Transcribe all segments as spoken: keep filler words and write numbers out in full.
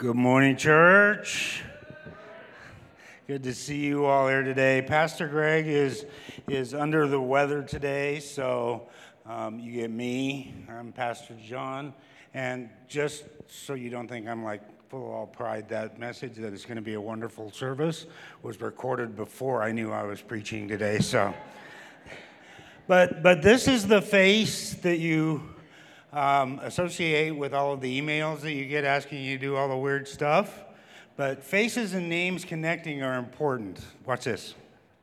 Good morning, church. Good to see you all here today. Pastor Greg is is under the weather today, so um, you get me. I'm Pastor John, and just so you don't think I'm like full of all pride, that message that it's going to be a wonderful service was recorded before I knew I was preaching today. So, but but this is the face that you um, associate with all of the emails that you get asking you to do all the weird stuff. But faces and names connecting are important. Watch this.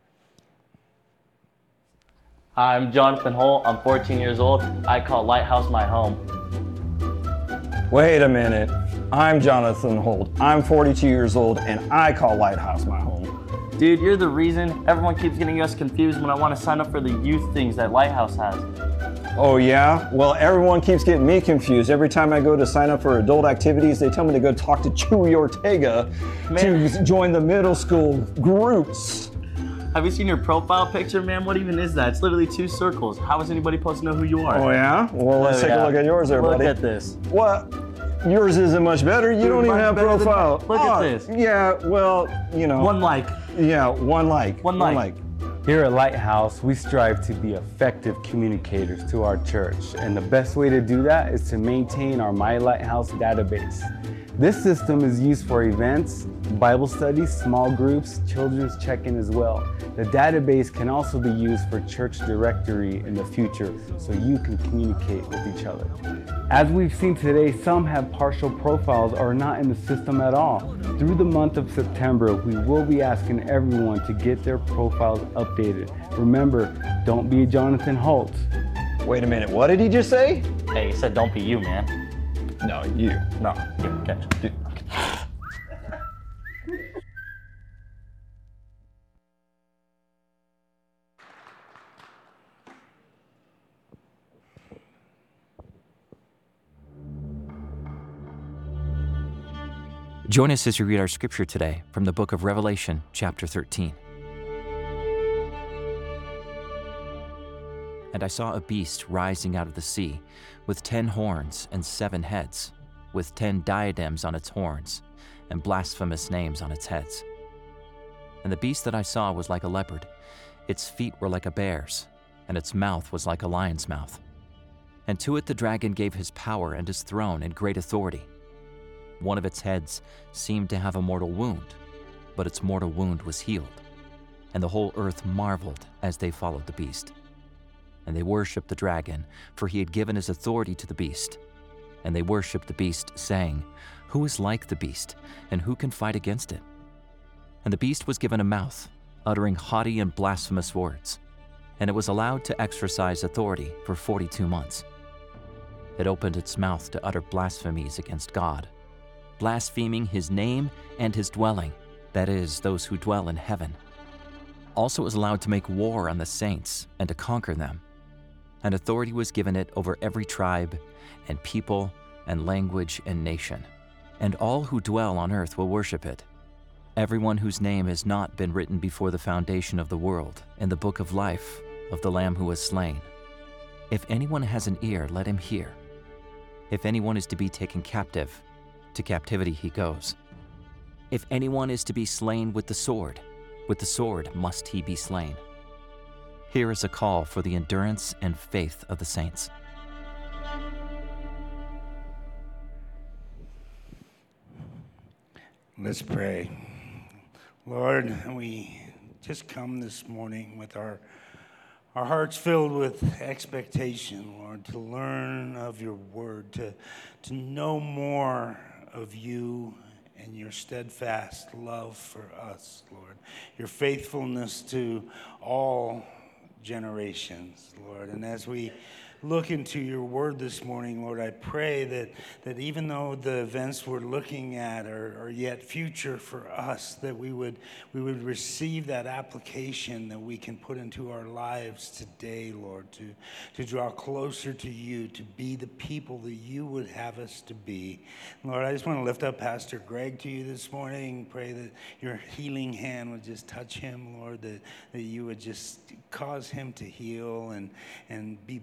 Hi, I'm Jonathan Holt. I'm fourteen years old. I call Lighthouse my home. Wait a minute. I'm Jonathan Holt. I'm forty-two years old, and I call Lighthouse my home. Dude, you're the reason everyone keeps getting us confused when I want to sign up for the youth things that Lighthouse has. Oh yeah? Well, everyone keeps getting me confused. Every time I go to sign up for adult activities, they tell me to go talk to Chewy Ortega man. to join the middle school groups. Have you seen your profile picture, man? What even is that? It's literally two circles. How is anybody supposed to know who you are? Oh yeah? Well, let's oh, take yeah. a look at yours there, look buddy. Look at this. What? Yours isn't much better. You Dude, don't even have profile. Look oh, at this. Yeah, well, you know. One like. Yeah, one like. One like. One like. Here at Lighthouse, we strive to be effective communicators to our church, and the best way to do that is to maintain our My Lighthouse database. This system is used for events, Bible studies, small groups, children's check-in as well. The database can also be used for church directory in the future, so you can communicate with each other. As we've seen today, some have partial profiles or are not in the system at all. Through the month of September, we will be asking everyone to get their profiles updated. Remember, don't be Jonathan Holt. Wait a minute, what did he just say? Hey, he said don't be you, man. No, you. No, you. Catch. Dude. Join us as we read our scripture today from the book of Revelation, chapter thirteen. And I saw a beast rising out of the sea, with ten horns and seven heads, with ten diadems on its horns, and blasphemous names on its heads. And the beast that I saw was like a leopard, its feet were like a bear's, and its mouth was like a lion's mouth. And to it the dragon gave his power and his throne and great authority. One of its heads seemed to have a mortal wound, but its mortal wound was healed. And the whole earth marveled as they followed the beast. And they worshipped the dragon, for he had given his authority to the beast. And they worshipped the beast, saying, Who is like the beast, and who can fight against it? And the beast was given a mouth, uttering haughty and blasphemous words, and it was allowed to exercise authority for forty-two months. It opened its mouth to utter blasphemies against God, blaspheming his name and his dwelling, that is, those who dwell in heaven. Also it was allowed to make war on the saints and to conquer them. And authority was given it over every tribe and people and language and nation. And all who dwell on earth will worship it. Everyone whose name has not been written before the foundation of the world in the book of life of the Lamb who was slain. If anyone has an ear, let him hear. If anyone is to be taken captive, to captivity he goes. If anyone is to be slain with the sword, with the sword must he be slain. Here is a call for the endurance and faith of the saints. Let's pray. Lord, we just come this morning with our Our hearts filled with expectation, Lord, to learn of your word, to, to know more of you and your steadfast love for us, Lord. Your faithfulness to all generations, Lord. And as we look into your word this morning, Lord, I pray that, that even though the events we're looking at are, are yet future for us, that we would we would receive that application that we can put into our lives today, Lord, to, to draw closer to you, to be the people that you would have us to be. Lord, I just want to lift up Pastor Greg to you this morning. Pray that your healing hand would just touch him, Lord, that, that you would just cause him to heal and, and be back with us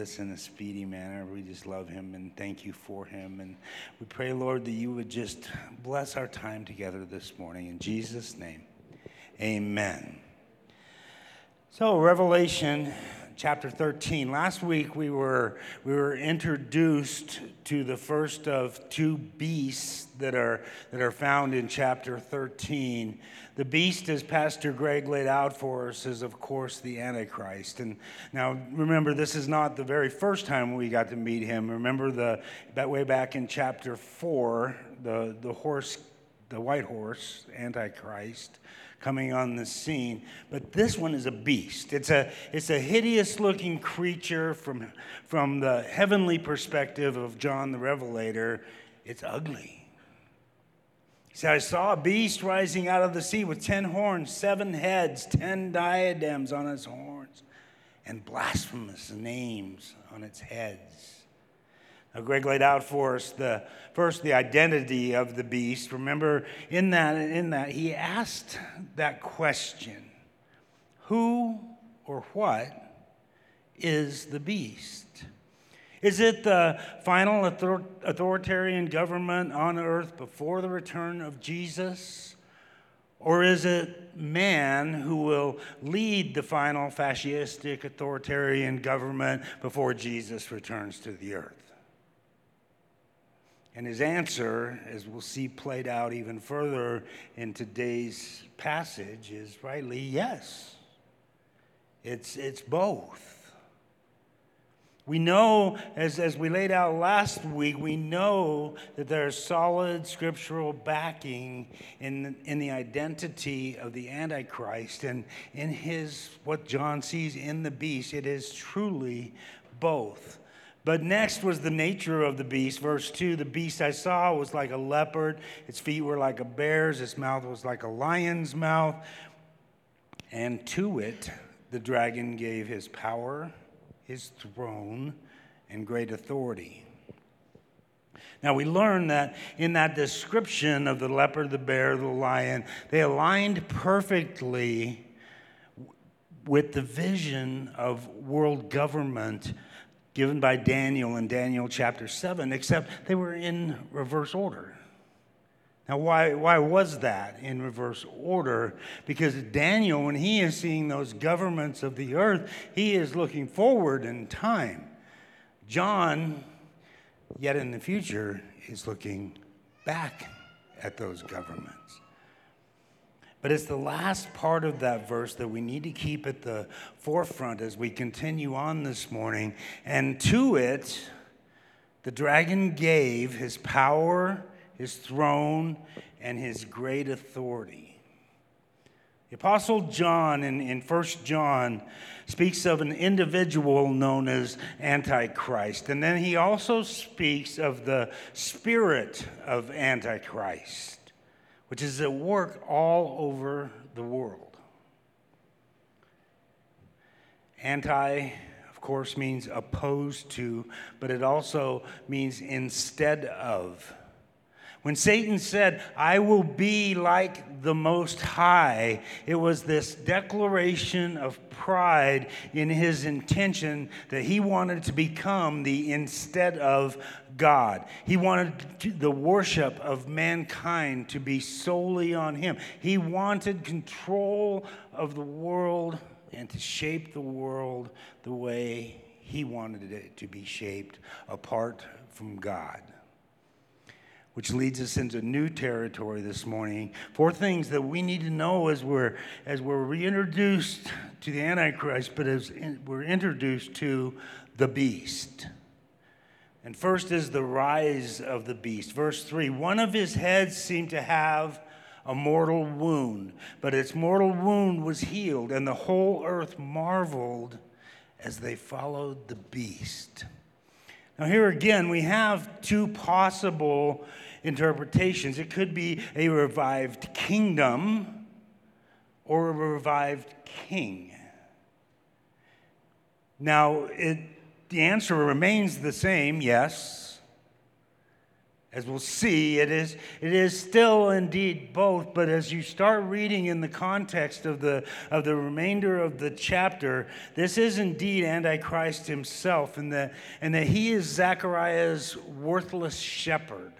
this in a speedy manner. We just love him and thank you for him. And we pray, Lord, that you would just bless our time together this morning. In Jesus' name, amen. So, Revelation chapter thirteen. Last week we were we were introduced to the first of two beasts that are that are found in chapter thirteen. The beast, as Pastor Greg laid out for us, is of course the Antichrist. And now remember, this is not the very first time we got to meet him. Remember the that way back in chapter four, the the horse, the white horse, Antichrist, coming on the scene. But this one is a beast. It's a it's a hideous looking creature from from the heavenly perspective of John the Revelator. It's ugly. He said, I saw a beast rising out of the sea with ten horns, seven heads, ten diadems on its horns, and blasphemous names on its heads. Now, Greg laid out for us the first the identity of the beast. Remember, in that in that he asked that question: who or what is the beast? Is it the final author- authoritarian government on earth before the return of Jesus? Or is it man who will lead the final fascistic authoritarian government before Jesus returns to the earth? And his answer, as we'll see played out even further in today's passage, is rightly yes. It's, it's both. We know, as, as we laid out last week, we know that there's solid scriptural backing in, in the identity of the Antichrist and in his, what John sees in the beast. It is truly both. But next was the nature of the beast. Verse two, the beast I saw was like a leopard. Its feet were like a bear's. Its mouth was like a lion's mouth. And to it, the dragon gave his power, his throne, and great authority. Now we learn that in that description of the leopard, the bear, the lion, they aligned perfectly with the vision of world government given by Daniel in Daniel chapter seven, except they were in reverse order. Now, why, why was that in reverse order? Because Daniel, when he is seeing those governments of the earth, he is looking forward in time. John, yet in the future, is looking back at those governments. But it's the last part of that verse that we need to keep at the forefront as we continue on this morning. And to it, the dragon gave his power, his throne, and his great authority. The Apostle John in, in First John speaks of an individual known as Antichrist. And then he also speaks of the spirit of Antichrist, which is at work all over the world. Anti, of course, means opposed to, but it also means instead of. When Satan said, I will be like the Most High, it was this declaration of pride in his intention that he wanted to become the instead of God. He wanted to, the worship of mankind to be solely on him. He wanted control of the world and to shape the world the way he wanted it to be shaped apart from God. Which leads us into new territory this morning. Four things that we need to know as we're as we're reintroduced to the Antichrist, but as in, we're introduced to the beast. And first is the rise of the beast. Verse three, one of his heads seemed to have a mortal wound, but its mortal wound was healed, and the whole earth marveled as they followed the beast. Now here again, we have two possible interpretations. It could be a revived kingdom or a revived king. Now, it, the answer remains the same, yes. As we'll see, it is, it is still indeed both, but as you start reading in the context of the, of the remainder of the chapter, this is indeed Antichrist himself, and that, and that he is Zechariah's worthless shepherd.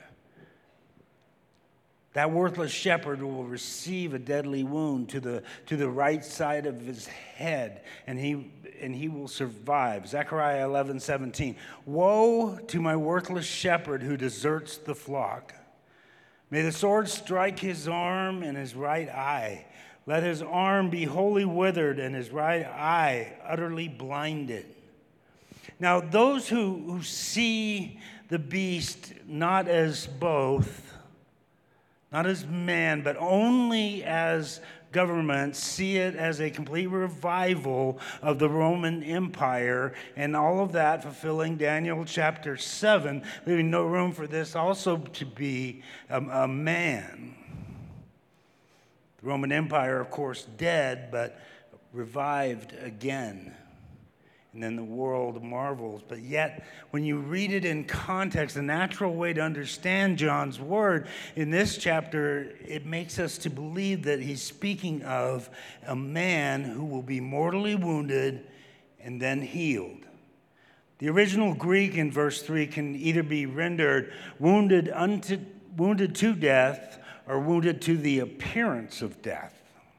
That worthless shepherd will receive a deadly wound to the, to the right side of his head, and he, and he will survive. Zechariah eleven seventeen. Woe to my worthless shepherd who deserts the flock. May the sword strike his arm and his right eye. Let his arm be wholly withered and his right eye utterly blinded. Now, those who, who see the beast not as both, not as man, but only as government, see it as a complete revival of the Roman Empire, and all of that fulfilling Daniel chapter seven, leaving no room for this also to be a, a man. The Roman Empire, of course, dead, but revived again. And then the world marvels. But yet, when you read it in context, the natural way to understand John's word in this chapter, it makes us to believe that he's speaking of a man who will be mortally wounded and then healed. The original Greek in verse three can either be rendered wounded unto, wounded to death or wounded to the appearance of death.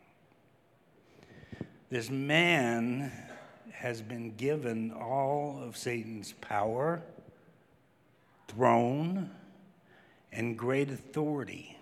This man has been given all of Satan's power, throne, and great authority.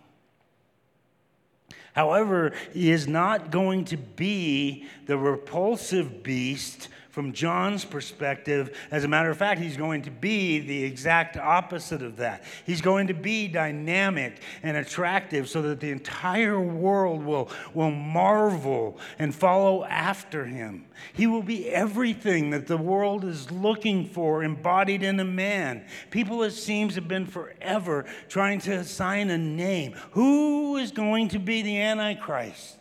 However, he is not going to be the repulsive beast from John's perspective. As a matter of fact, he's going to be the exact opposite of that. He's going to be dynamic and attractive so that the entire world will, will marvel and follow after him. He will be everything that the world is looking for embodied in a man. People, it seems, have been forever trying to assign a name. Who is going to be the Antichrist?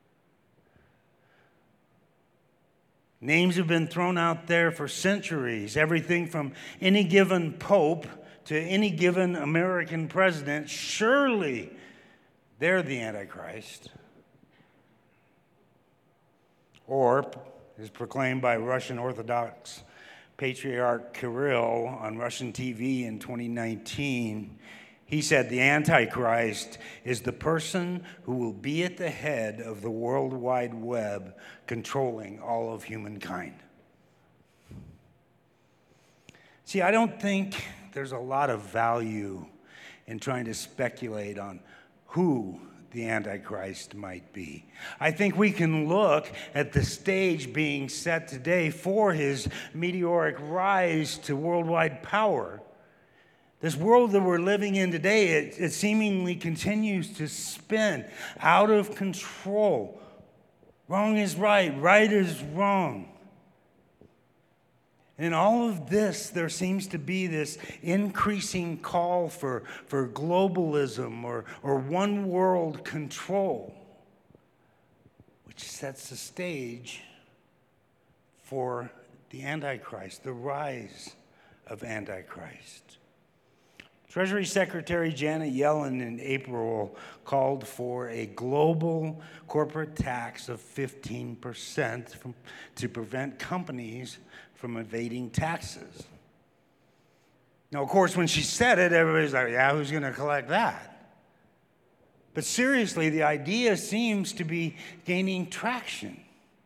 Names have been thrown out there for centuries, everything from any given pope to any given American president. Surely they're the Antichrist. Or, as proclaimed by Russian Orthodox Patriarch Kirill on Russian T V in twenty nineteen, he said the Antichrist is the person who will be at the head of the World Wide Web, controlling all of humankind. See, I don't think there's a lot of value in trying to speculate on who the Antichrist might be. I think we can look at the stage being set today for his meteoric rise to worldwide power. This world that we're living in today, it, it seemingly continues to spin out of control. Wrong is right, right is wrong. And in all of this, there seems to be this increasing call for, for globalism or, or one world control, which sets the stage for the Antichrist, the rise of Antichrist. Treasury Secretary Janet Yellen in April called for a global corporate tax of fifteen percent from, to prevent companies from evading taxes. Now, of course, when she said it, everybody's like, yeah, who's going to collect that? But seriously, the idea seems to be gaining traction.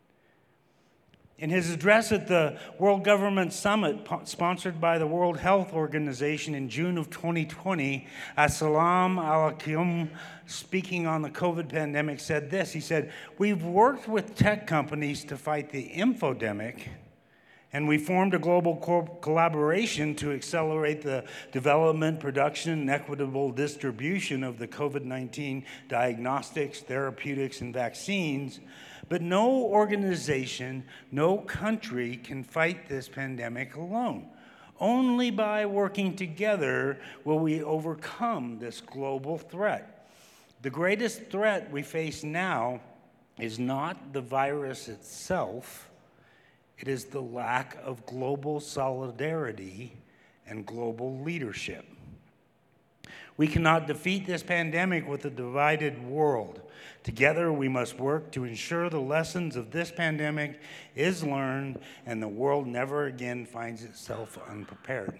In his address at the World Government Summit, sponsored by the World Health Organization in June of twenty twenty, Assalam Al-Qaim, speaking on the COVID pandemic, said this. He said, "We've worked with tech companies to fight the infodemic, and we formed a global co- collaboration to accelerate the development, production, and equitable distribution of the COVID nineteen diagnostics, therapeutics, and vaccines. But no organization, no country can fight this pandemic alone. Only by working together will we overcome this global threat. The greatest threat we face now is not the virus itself. It is the lack of global solidarity and global leadership." We cannot defeat this pandemic with a divided world. Together, we must work to ensure the lessons of this pandemic is learned and the world never again finds itself unprepared.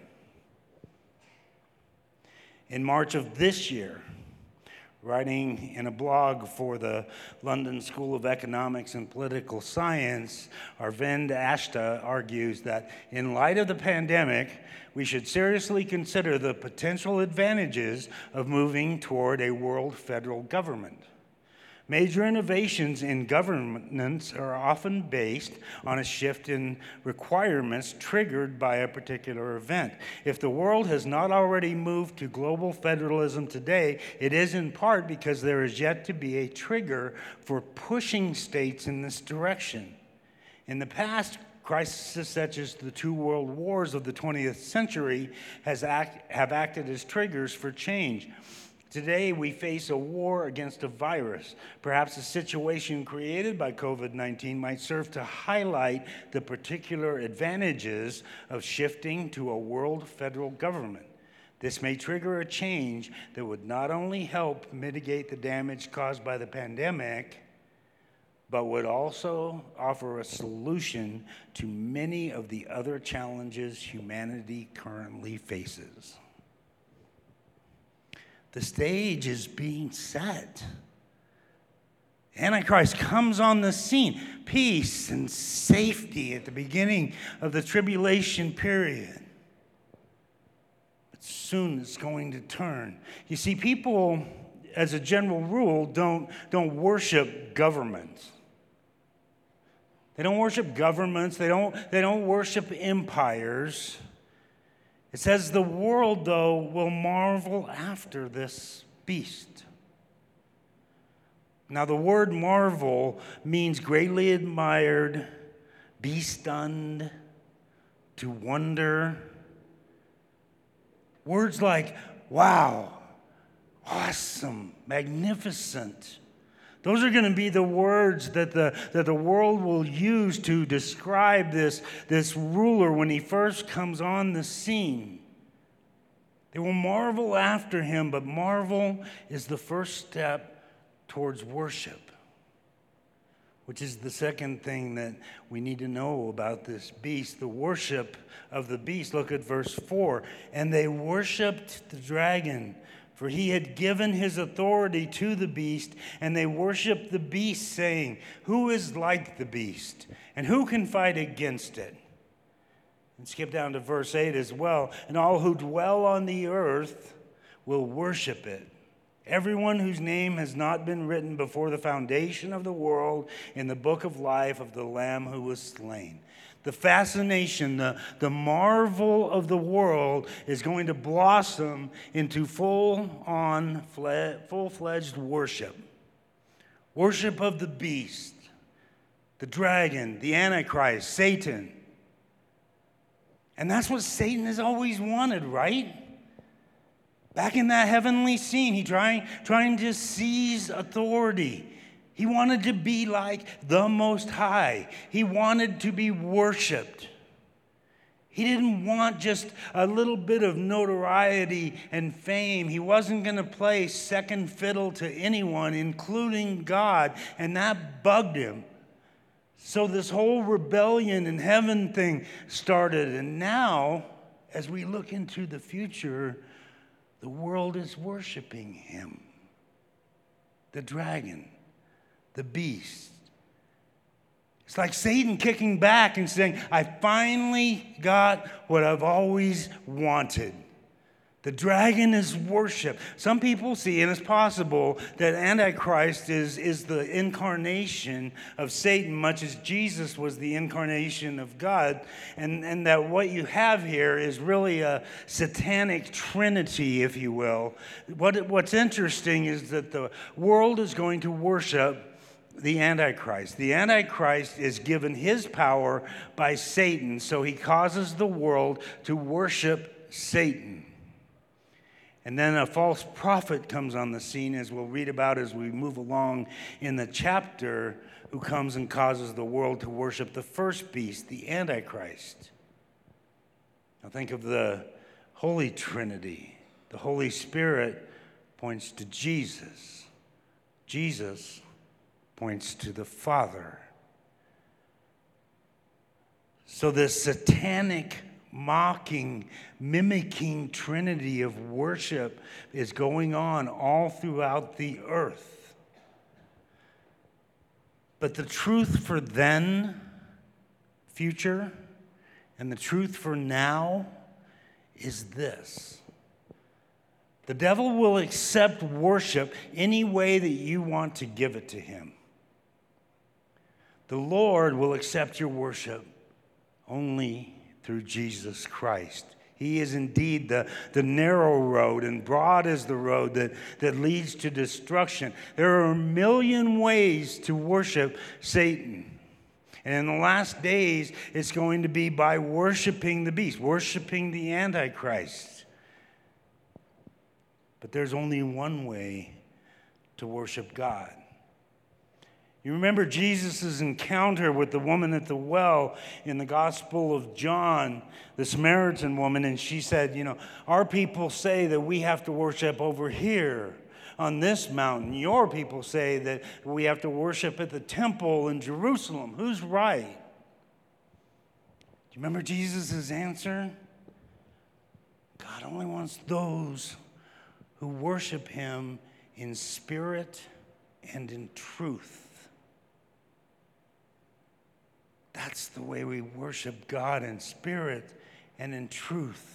In March of this year, writing in a blog for the London School of Economics and Political Science, Arvind Ashta argues that in light of the pandemic, we should seriously consider the potential advantages of moving toward a world federal government. Major innovations in governance are often based on a shift in requirements triggered by a particular event. If the world has not already moved to global federalism today, it is in part because there is yet to be a trigger for pushing states in this direction. In the past, crises such as the two world wars of the twentieth century has act, have acted as triggers for change. Today, we face a war against a virus. Perhaps a situation created by COVID nineteen might serve to highlight the particular advantages of shifting to a world federal government. This may trigger a change that would not only help mitigate the damage caused by the pandemic, but would also offer a solution to many of the other challenges humanity currently faces. The stage is being set. Antichrist comes on the scene. Peace and safety at the beginning of the tribulation period. But soon it's going to turn. You see, people, as a general rule, don't, don't worship governments. They don't worship governments. They don't, they don't worship empires. It says the world, though, will marvel after this beast. Now, the word marvel means greatly admired, be stunned, to wonder. Words like wow, awesome, magnificent. Those are going to be the words that the, that the world will use to describe this, this ruler when he first comes on the scene. They will marvel after him, but marvel is the first step towards worship, which is the second thing that we need to know about this beast, the worship of the beast. Look at verse four. And they worshiped the dragon, for he had given his authority to the beast, and they worshiped the beast, saying, who is like the beast, and who can fight against it? And skip down to verse eight as well. And all who dwell on the earth will worship it. Everyone whose name has not been written before the foundation of the world in the book of life of the Lamb who was slain. The fascination, the, the marvel of the world is going to blossom into full-on, full-fledged worship. Worship of the beast, the dragon, the Antichrist, Satan. And that's what Satan has always wanted, right? Back in that heavenly scene, he trying, trying to seize authority. He wanted to be like the Most High. He wanted to be worshiped. He didn't want just a little bit of notoriety and fame. He wasn't going to play second fiddle to anyone, including God, and that bugged him. So this whole rebellion in heaven thing started, and now, as we look into the future, the world is worshiping him, the dragon, the beast. It's like Satan kicking back and saying, I finally got what I've always wanted. The dragon is worship. Some people see, and it's possible, that Antichrist is, is the incarnation of Satan, much as Jesus was the incarnation of God, and, and that what you have here is really a satanic trinity, if you will. What, what's interesting is that the world is going to worship the Antichrist. The Antichrist is given his power by Satan, so he causes the world to worship Satan. And then a false prophet comes on the scene, as we'll read about as we move along in the chapter, who comes and causes the world to worship the first beast, the Antichrist. Now think of the Holy Trinity, The Holy Spirit points to Jesus. Jesus points to the Father. So this satanic, mocking, mimicking trinity of worship is going on all throughout the earth. But the truth for then, future, and the truth for now is this. The devil will accept worship any way that you want to give it to him. The Lord will accept your worship only through Jesus Christ. He is indeed the, the narrow road, and broad is the road that, that leads to destruction. There are a million ways to worship Satan. And in the last days, it's going to be by worshiping the beast, worshiping the Antichrist. But there's only one way to worship God. You remember Jesus' encounter with the woman at the well in the Gospel of John, the Samaritan woman, and she said, you know, our people say that we have to worship over here on this mountain. Your people say that we have to worship at the temple in Jerusalem. Who's right? Do you remember Jesus' answer? God only wants those who worship him in spirit and in truth. That's the way we worship God, in spirit and in truth.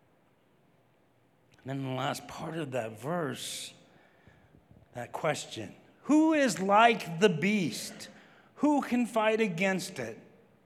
And then the last part of that verse, that question, who is like the beast? Who can fight against it?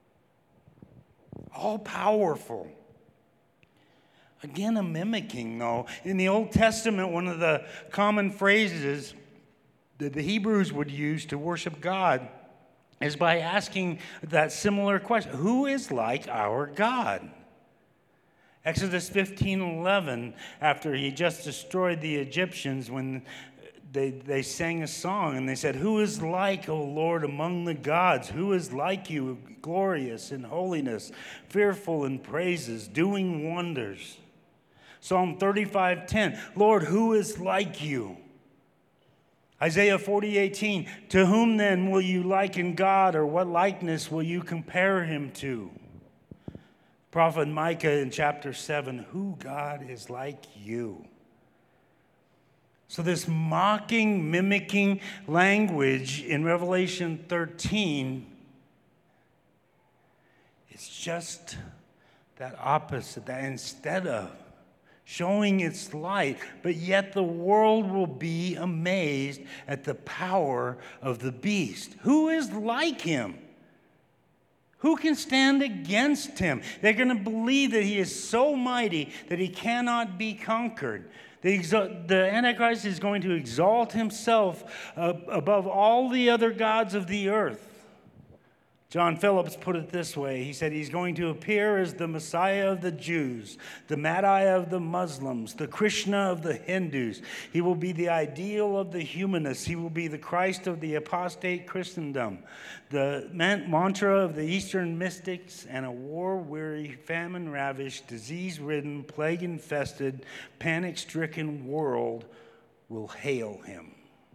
All powerful. Again, a mimicking, though. In the Old Testament, one of the common phrases that the Hebrews would use to worship God is by asking that similar question, who is like our God? Exodus fifteen eleven, after he just destroyed the Egyptians, when they, they sang a song and they said, who is like, O Lord, among the gods? Who is like you, glorious in holiness, fearful in praises, doing wonders? Psalm thirty-five ten, Lord, who is like you? Isaiah forty eighteen, to whom then will you liken God, or what likeness will you compare him to? Prophet Micah in chapter seven, who God is like you? So this mocking, mimicking language in Revelation thirteen, it's just that opposite, that instead of showing its light, but yet the world will be amazed at the power of the beast. Who is like him? Who can stand against him? They're going to believe that he is so mighty that he cannot be conquered. The, exo- the Antichrist is going to exalt himself uh, above all the other gods of the earth. John Phillips put it this way. He said he's going to appear as the Messiah of the Jews, the Madai of the Muslims, the Krishna of the Hindus. He will be the ideal of the humanists. He will be the Christ of the apostate Christendom, the mantra of the Eastern mystics, and a war-weary, famine-ravished, disease-ridden, plague-infested, panic-stricken world will hail him.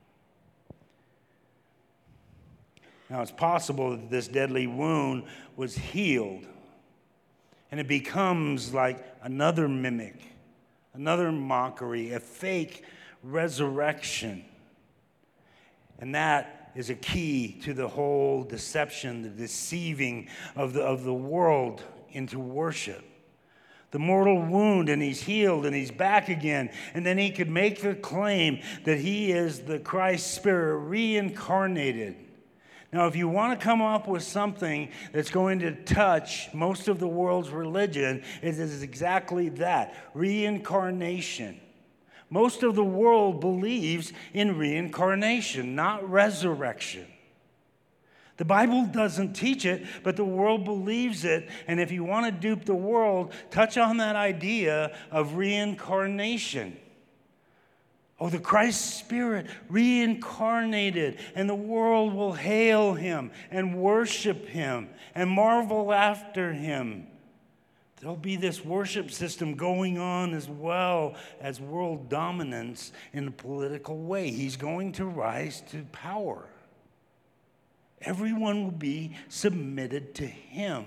Now, it's possible that this deadly wound was healed, and it becomes like another mimic, another mockery, a fake resurrection. And that is a key to the whole deception, the deceiving of the, of the world into worship. The mortal wound, and he's healed, and he's back again. And then he could make the claim that he is the Christ Spirit reincarnated. Now, if you want to come up with something that's going to touch most of the world's religion, it is exactly that, reincarnation. Most of the world believes in reincarnation, not resurrection. The Bible doesn't teach it, but the world believes it. And if you want to dupe the world, touch on that idea of reincarnation. Oh, the Christ Spirit reincarnated, and the world will hail him and worship him and marvel after him. There'll be this worship system going on as well as world dominance in a political way. He's going to rise to power. Everyone will be submitted to him.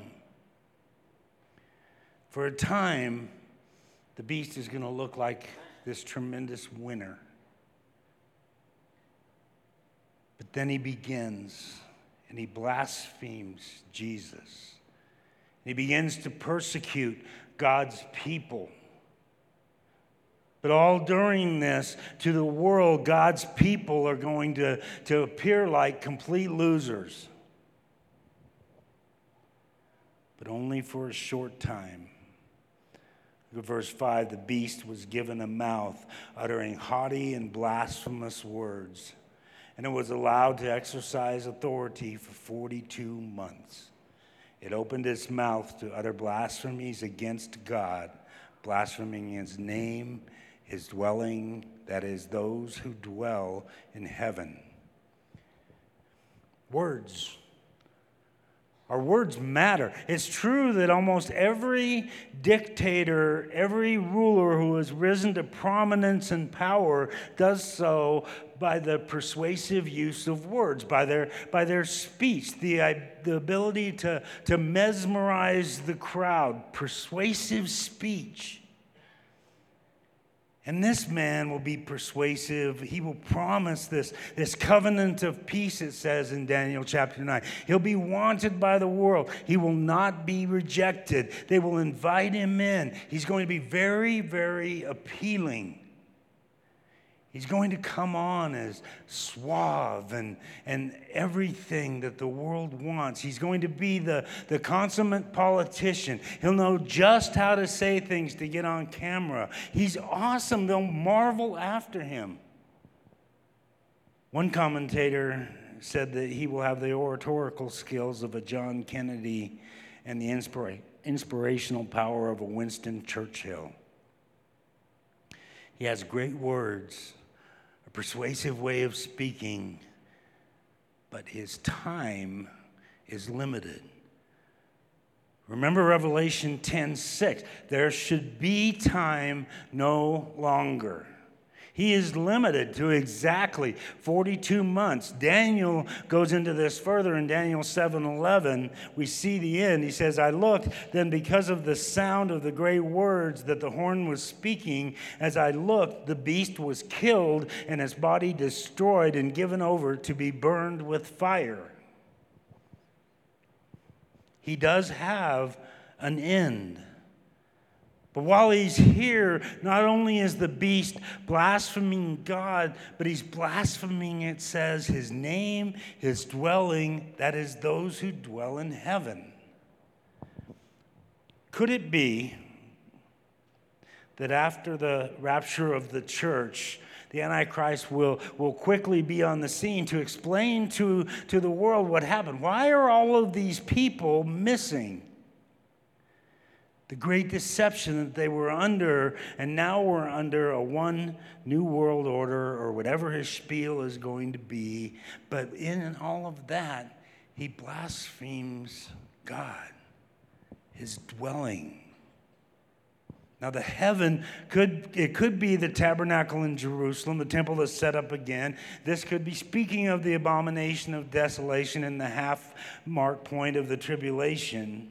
For a time, the beast is going to look like this tremendous winner. But then he begins and he blasphemes Jesus. He begins to persecute God's people. But all during this, to the world, God's people are going to, to appear like complete losers. But only for a short time. Look at verse five, the beast was given a mouth, uttering haughty and blasphemous words, and it was allowed to exercise authority for forty-two months. It opened its mouth to utter blasphemies against God, blaspheming his name, his dwelling, that is, those who dwell in heaven. Words. Our words matter. It's true that almost every dictator, every ruler who has risen to prominence and power does so by the persuasive use of words, by their, by their speech, the, the ability to, to mesmerize the crowd, persuasive speech. And this man will be persuasive. He will promise this, this covenant of peace, it says in Daniel chapter nine. He'll be wanted by the world. He will not be rejected. They will invite him in. He's going to be very, very appealing. He's going to come on as suave and, and everything that the world wants. He's going to be the, the consummate politician. He'll know just how to say things to get on camera. He's awesome. They'll marvel after him. One commentator said that he will have the oratorical skills of a John Kennedy and the inspira- inspirational power of a Winston Churchill. He has great words, a persuasive way of speaking, but his time is limited. Remember Revelation ten six. There should be time no longer. He is limited to exactly forty-two months. Daniel goes into this further in Daniel seven eleven. We see the end. He says, I looked, then because of the sound of the great words that the horn was speaking, as I looked, the beast was killed and his body destroyed and given over to be burned with fire. He does have an end. But while he's here, not only is the beast blaspheming God, but he's blaspheming, it says, his name, his dwelling, that is, those who dwell in heaven. Could it be that after the rapture of the church, the Antichrist will, will quickly be on the scene to explain to, to the world what happened? Why are all of these people missing? The great deception that they were under, and now we're under a one new world order, or whatever his spiel is going to be. But in all of that, he blasphemes God, his dwelling. Now the heaven, could it could be the tabernacle in Jerusalem, the temple that's set up again. This could be speaking of the abomination of desolation in the half mark point of the tribulation.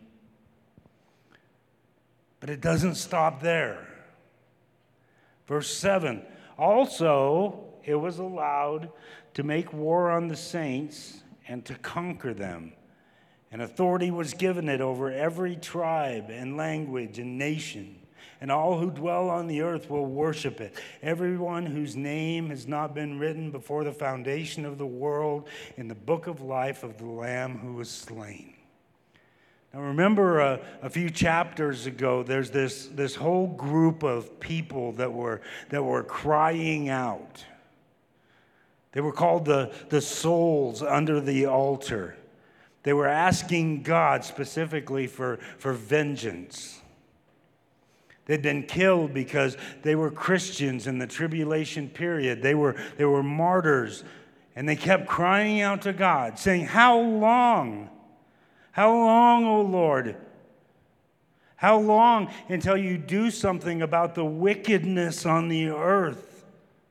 But it doesn't stop there. Verse seven, also it was allowed to make war on the saints and to conquer them. And authority was given it over every tribe and language and nation. And all who dwell on the earth will worship it. Everyone whose name has not been written before the foundation of the world in the book of life of the Lamb who was slain. Now remember a, a few chapters ago, there's this, this whole group of people that were, that were crying out. They were called the, the souls under the altar. They were asking God specifically for, for vengeance. They'd been killed because they were Christians in the tribulation period. They were, they were martyrs, and they kept crying out to God, saying, how long? How long, O Lord? How long until you do something about the wickedness on the earth?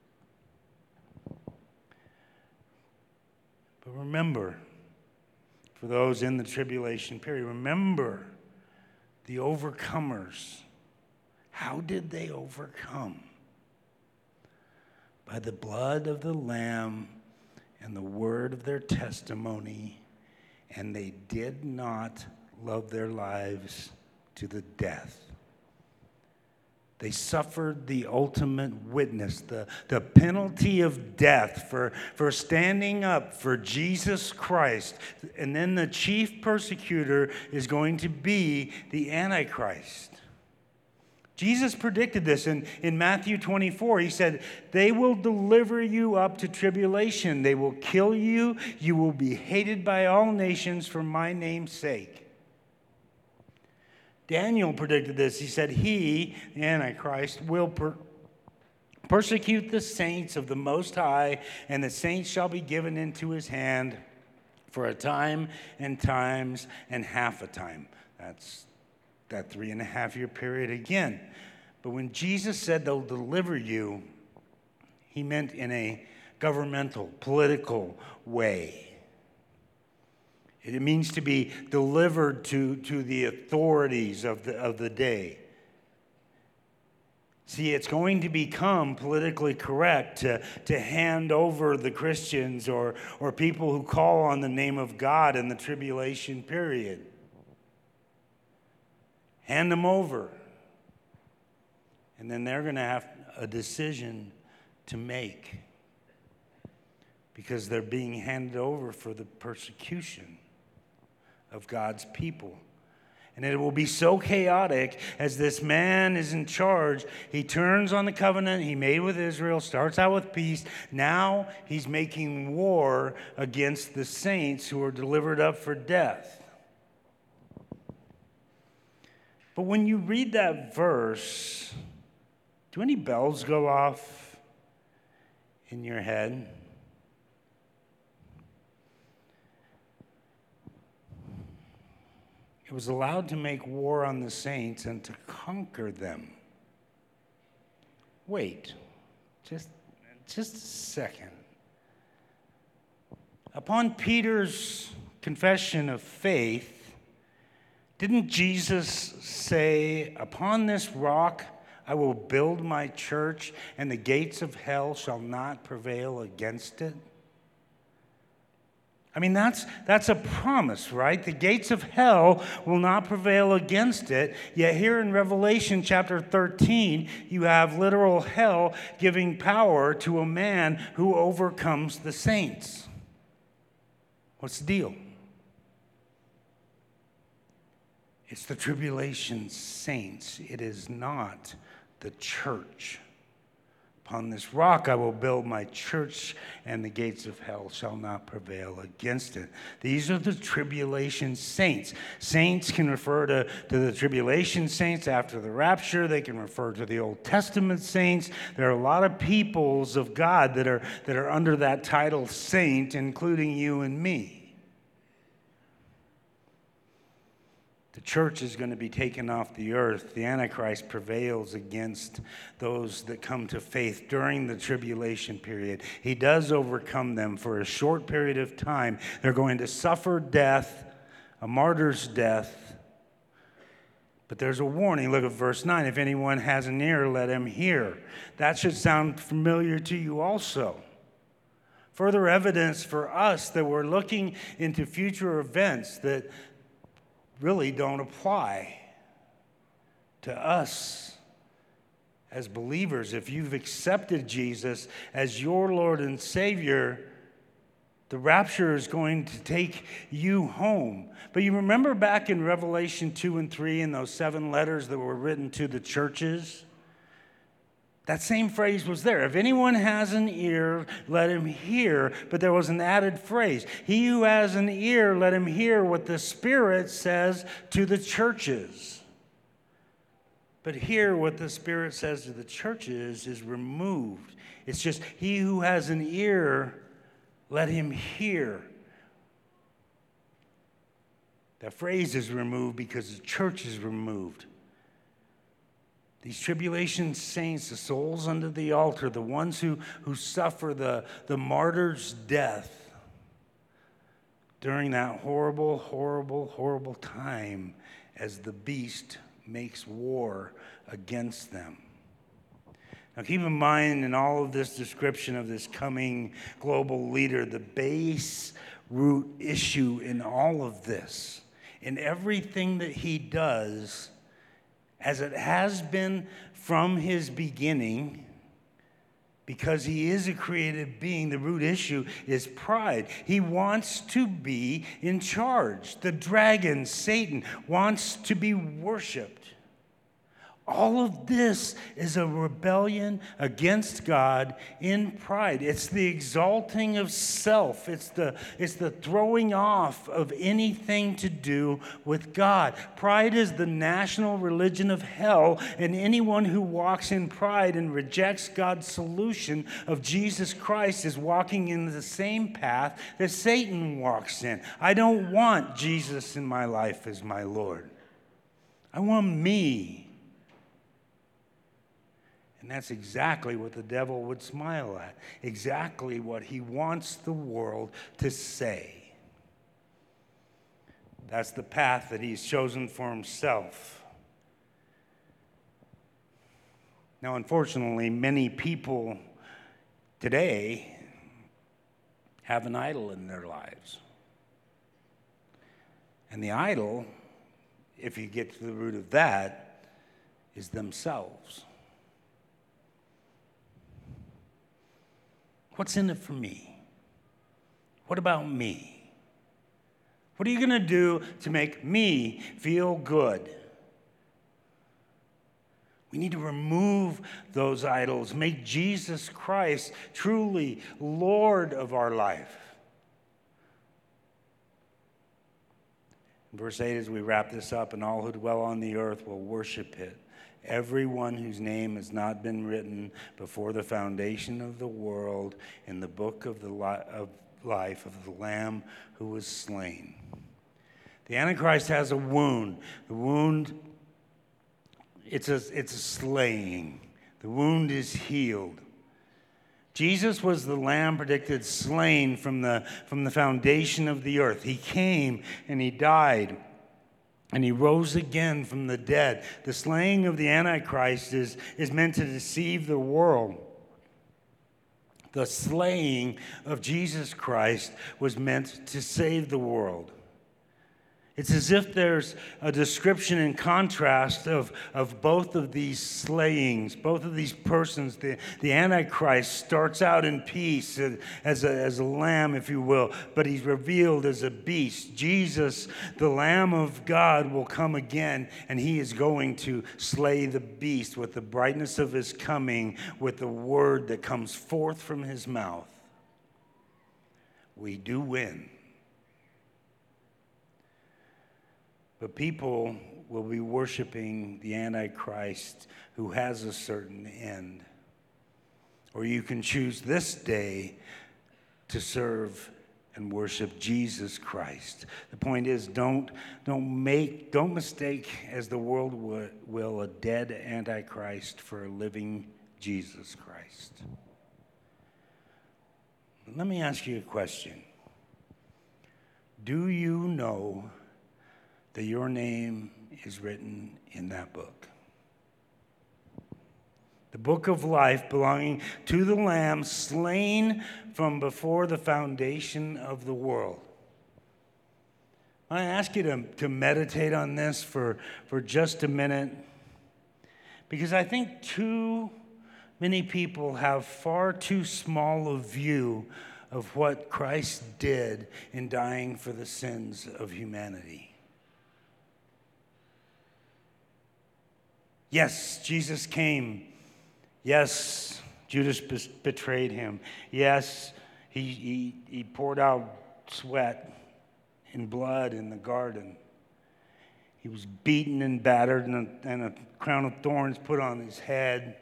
But remember, for those in the tribulation period, remember the overcomers. How did they overcome? By the blood of the Lamb and the word of their testimony, and they did not love their lives to the death. They suffered the ultimate witness, the, the penalty of death for, for standing up for Jesus Christ. And then the chief persecutor is going to be the Antichrist. Jesus predicted this in, in Matthew twenty-four. He said, they will deliver you up to tribulation. They will kill you. You will be hated by all nations for my name's sake. Daniel predicted this. He said, he, the Antichrist, will per- persecute the saints of the Most High, and the saints shall be given into his hand for a time and times and half a time. That's that three and a half year period again. But when Jesus said they'll deliver you, he meant in a governmental, political way. It means to be delivered to, to the authorities of the, of the day. See, it's going to become politically correct to, to hand over the Christians or, or people who call on the name of God in the tribulation period. Hand them over. And then they're going to have a decision to make because they're being handed over for the persecution of God's people. And it will be so chaotic as this man is in charge. He turns on the covenant he made with Israel, starts out with peace. Now he's making war against the saints who are delivered up for death. But when you read that verse, do any bells go off in your head? It was allowed to make war on the saints and to conquer them. Wait, just, just a second. Upon Peter's confession of faith, didn't Jesus say, upon this rock I will build my church, and the gates of hell shall not prevail against it? I mean, that's, that's a promise, right? The gates of hell will not prevail against it. Yet here in Revelation chapter thirteen, you have literal hell giving power to a man who overcomes the saints. What's the deal? It's the tribulation saints. It is not the church. Upon this rock I will build my church, and the gates of hell shall not prevail against it. These are the tribulation saints. Saints can refer to, to the tribulation saints after the rapture. They can refer to the Old Testament saints. There are a lot of peoples of God that are, that are under that title saint, including you and me. The church is going to be taken off the earth. The Antichrist prevails against those that come to faith during the tribulation period. He does overcome them for a short period of time. They're going to suffer death, a martyr's death. But there's a warning. Look at verse nine. If anyone has an ear, let him hear. That should sound familiar to you also. Further evidence for us that we're looking into future events that really don't apply to us as believers. If you've accepted Jesus as your Lord and Savior, the rapture is going to take you home. But you remember back in Revelation two and three in those seven letters that were written to the churches? That same phrase was there. If anyone has an ear, let him hear. But there was an added phrase. He who has an ear, let him hear what the Spirit says to the churches. But here, what the Spirit says to the churches is removed. It's just, he who has an ear, let him hear. That phrase is removed because the church is removed. These tribulation saints, the souls under the altar, the ones who, who suffer the, the martyr's death during that horrible, horrible, horrible time as the beast makes war against them. Now keep in mind in all of this description of this coming global leader, the base root issue in all of this, in everything that he does, as it has been from his beginning, because he is a created being, the root issue is pride. He wants to be in charge. The dragon, Satan, wants to be worshiped. All of this is a rebellion against God in pride. It's the exalting of self. It's the, it's the throwing off of anything to do with God. Pride is the national religion of hell, and anyone who walks in pride and rejects God's solution of Jesus Christ is walking in the same path that Satan walks in. I don't want Jesus in my life as my Lord. I want me. And that's exactly what the devil would smile at, exactly what he wants the world to say. That's the path that he's chosen for himself. Now, unfortunately, many people today have an idol in their lives. And the idol, if you get to the root of that, is themselves. What's in it for me? What about me? What are you going to do to make me feel good? We need to remove those idols, make Jesus Christ truly Lord of our life. Verse eight, as we wrap this up, and all who dwell on the earth will worship it. Everyone whose name has not been written before the foundation of the world in the book of the li- of life of the Lamb who was slain. The Antichrist has a wound. The wound, it's a, it's a slaying. The wound is healed. Jesus was the Lamb predicted slain from the, from the foundation of the earth. He came and he died. And he rose again from the dead. The slaying of the Antichrist is, is meant to deceive the world. The slaying of Jesus Christ was meant to save the world. It's as if there's a description and contrast of, of both of these slayings, both of these persons. The, the Antichrist starts out in peace as a, as a lamb, if you will, but he's revealed as a beast. Jesus, the Lamb of God, will come again, and he is going to slay the beast with the brightness of his coming, with the word that comes forth from his mouth. We do win. But people will be worshiping the Antichrist who has a certain end. Or you can choose this day to serve and worship Jesus Christ. The point is, don't, don't make, don't mistake, as the world will, a dead Antichrist for a living Jesus Christ. Let me ask you a question. Do you know that your name is written in that book? The book of life belonging to the Lamb, slain from before the foundation of the world. I ask you to, to meditate on this for, for just a minute, because I think too many people have far too small a view of what Christ did in dying for the sins of humanity. Yes, Jesus came. Yes, Judas betrayed him. Yes, he, he, he poured out sweat and blood in the garden. He was beaten and battered, and a, and a crown of thorns put on his head.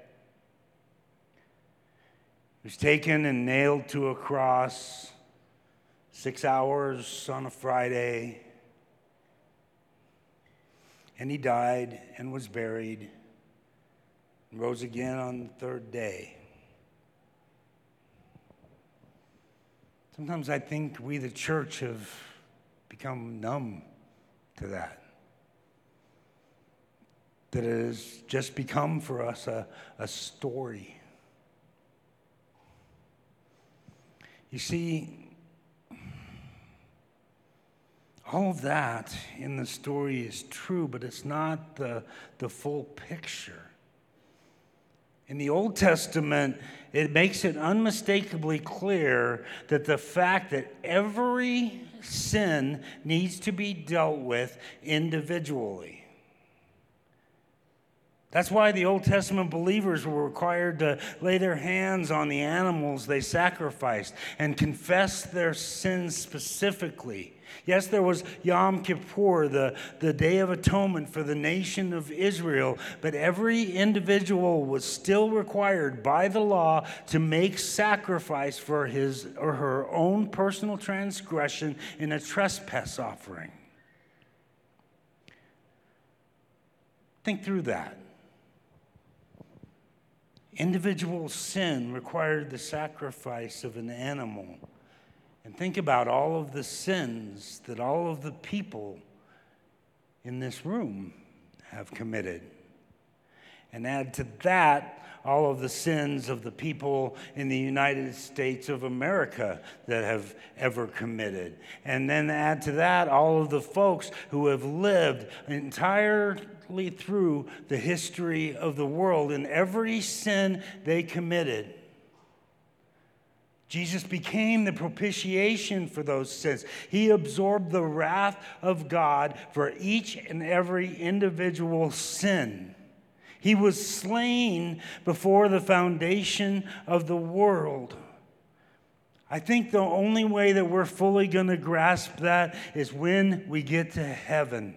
He was taken and nailed to a cross, six hours on a Friday. And he died and was buried. and rose again on the third day. Sometimes I think we, the church, have become numb to that. That it has just become for us a, a story. You see, all of that in the story is true, but it's not the, the full picture. In the Old Testament, it makes it unmistakably clear that the fact that every sin needs to be dealt with individually. That's why the Old Testament believers were required to lay their hands on the animals they sacrificed and confess their sins specifically. Yes, there was Yom Kippur, the, the Day of Atonement for the nation of Israel, but every individual was still required by the law to make sacrifice for his or her own personal transgression in a trespass offering. Think through that. Individual sin required the sacrifice of an animal. And think about all of the sins that all of the people in this room have committed. And add to that all of the sins of the people in the United States of America that have ever committed. And then add to that all of the folks who have lived entirely through the history of the world in every sin they committed. Jesus became the propitiation for those sins. He absorbed the wrath of God for each and every individual sin. He was slain before the foundation of the world. I think the only way that we're fully going to grasp that is when we get to heaven.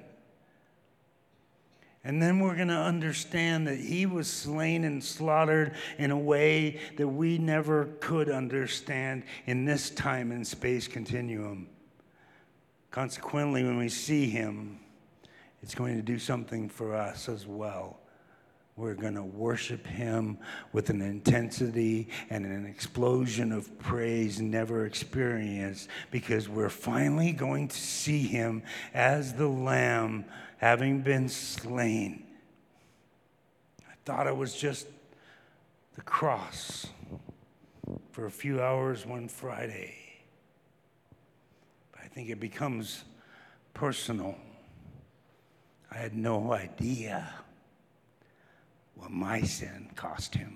And then we're going to understand that he was slain and slaughtered in a way that we never could understand in this time and space continuum. Consequently, when we see him, it's going to do something for us as well. We're going to worship him with an intensity and an explosion of praise never experienced, because we're finally going to see him as the Lamb having been slain. I thought it was just the cross for a few hours one Friday. But I think it becomes personal. I had no idea what my sin cost him.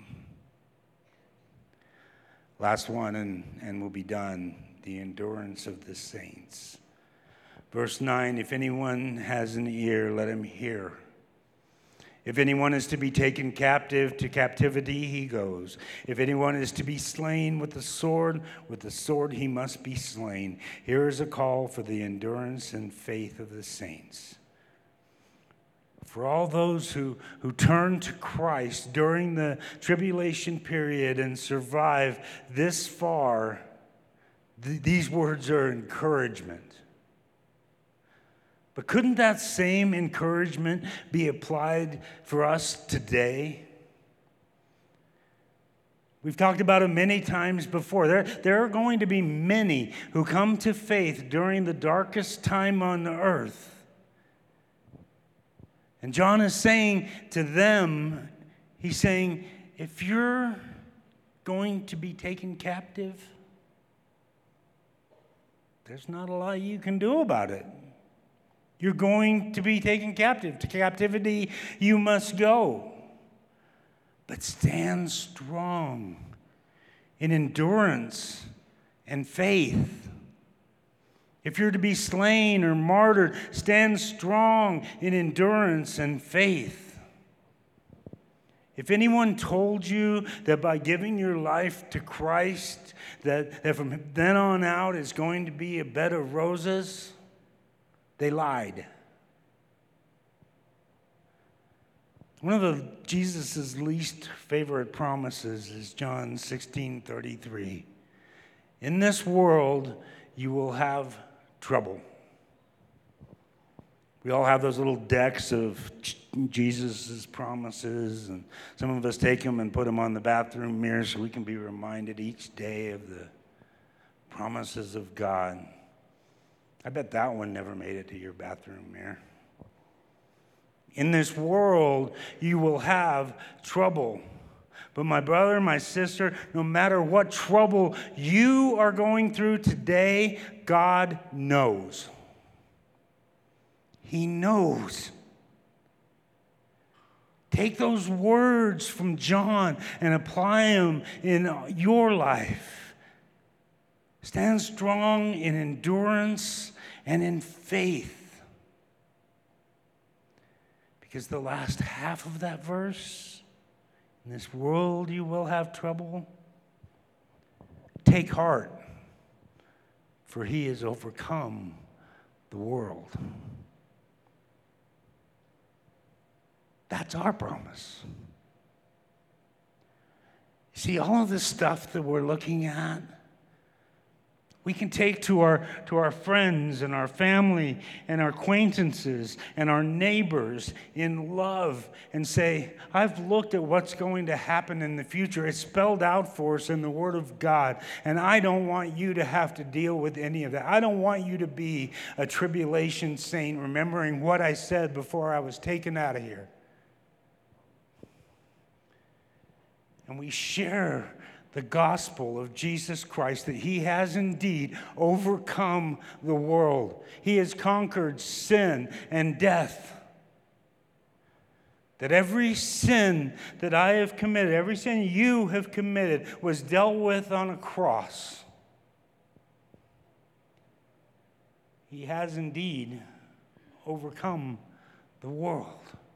Last one, and, and we'll be done. The endurance of the saints. Verse nine, if anyone has an ear, let him hear. If anyone is to be taken captive, to captivity he goes. If anyone is to be slain with the sword, with the sword he must be slain. Here is a call for the endurance and faith of the saints. For all those who, who turn to Christ during the tribulation period and survive this far, th- these words are encouragement. But couldn't that same encouragement be applied for us today? We've talked about it many times before. There, there are going to be many who come to faith during the darkest time on earth. And John is saying to them, he's saying, if you're going to be taken captive, there's not a lot you can do about it. You're going to be taken captive. To captivity you must go. But stand strong in endurance and faith. If you're to be slain or martyred, stand strong in endurance and faith. If anyone told you that by giving your life to Christ, that, that from then on out is going to be a bed of roses, they lied. One of the Jesus' least favorite promises is John sixteen thirty-three. In this world, you will have trouble. We all have those little decks of Jesus' promises, and some of us take them and put them on the bathroom mirror so we can be reminded each day of the promises of God. I bet that one never made it to your bathroom mirror. In this world, you will have trouble. But my brother, my sister, no matter what trouble you are going through today, God knows. He knows. Take those words from John and apply them in your life. Stand strong in endurance and in faith. Because the last half of that verse, in this world you will have trouble. Take heart, for he has overcome the world. That's our promise. See, all of this stuff that we're looking at, we can take to our, to our friends and our family and our acquaintances and our neighbors in love and say, I've looked at what's going to happen in the future. It's spelled out for us in the Word of God, and I don't want you to have to deal with any of that. I don't want you to be a tribulation saint remembering what I said before I was taken out of here. And we share the gospel of Jesus Christ, that he has indeed overcome the world. He has conquered sin and death. That every sin that I have committed, every sin you have committed, was dealt with on a cross. He has indeed overcome the world.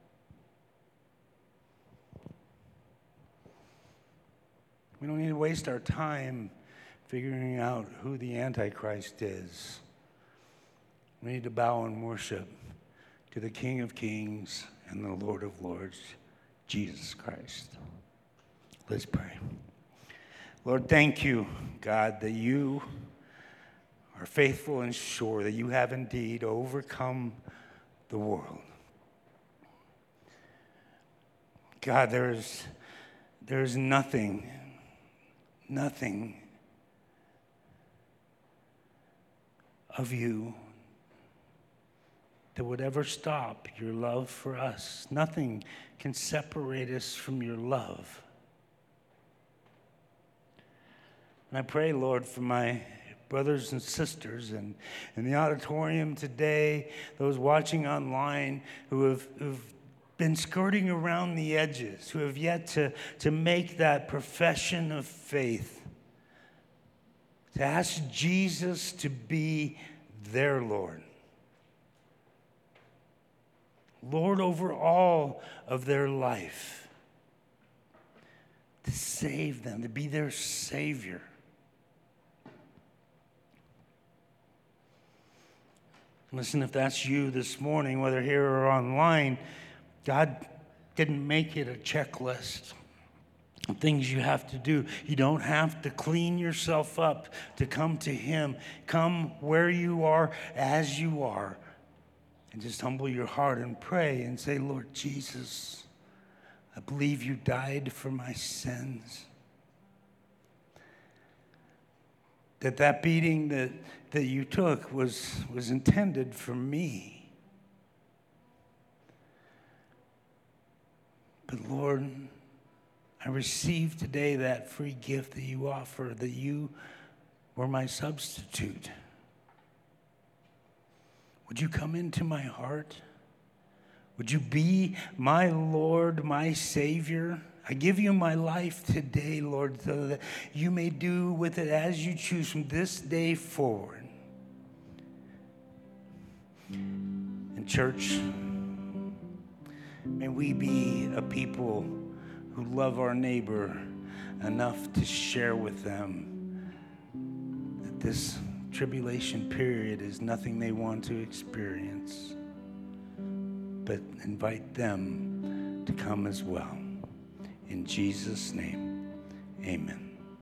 We don't need to waste our time figuring out who the Antichrist is. We need to bow and worship to the King of Kings and the Lord of Lords, Jesus Christ. Let's pray. Lord, thank you, God, that you are faithful and sure, that you have indeed overcome the world. God, there is, there is nothing Nothing of you that would ever stop your love for us. Nothing can separate us from your love. And I pray, Lord, for my brothers and sisters in, in the auditorium today, those watching online who have who've been skirting around the edges, who have yet to, to make that profession of faith, to ask Jesus to be their Lord. Lord over all of their life, to save them, to be their Savior. Listen, if that's you this morning, whether here or online, God didn't make it a checklist of things you have to do. You don't have to clean yourself up to come to him. Come where you are, as you are, and just humble your heart and pray and say, Lord Jesus, I believe you died for my sins. That that beating that, that you took was, was intended for me. But Lord, I receive today that free gift that you offer, that you were my substitute. Would you come into my heart? Would you be my Lord, my Savior? I give you my life today, Lord, so that you may do with it as you choose from this day forward. And church, may we be a people who love our neighbor enough to share with them that this tribulation period is nothing they want to experience, but invite them to come as well. In Jesus' name, amen.